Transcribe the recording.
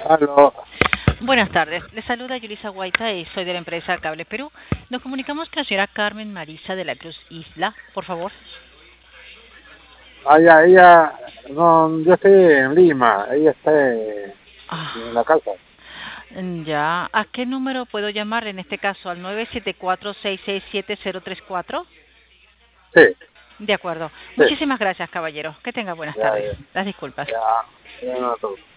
Aló. Buenas tardes, le saluda Yulisa Guaita y soy de la empresa Cable Perú. Nos comunicamos con la señora Carmen Marisa de la Cruz Isla, por favor. Ella, no, yo estoy en Lima, ella está en la Ah, casa. ya, ¿a qué número puedo llamar en este caso? ¿Al 974-667-034? Sí, De acuerdo. sí, Muchísimas gracias, caballero. Que tenga buenas ya, tardes. ya, Las disculpas. ya, ya no,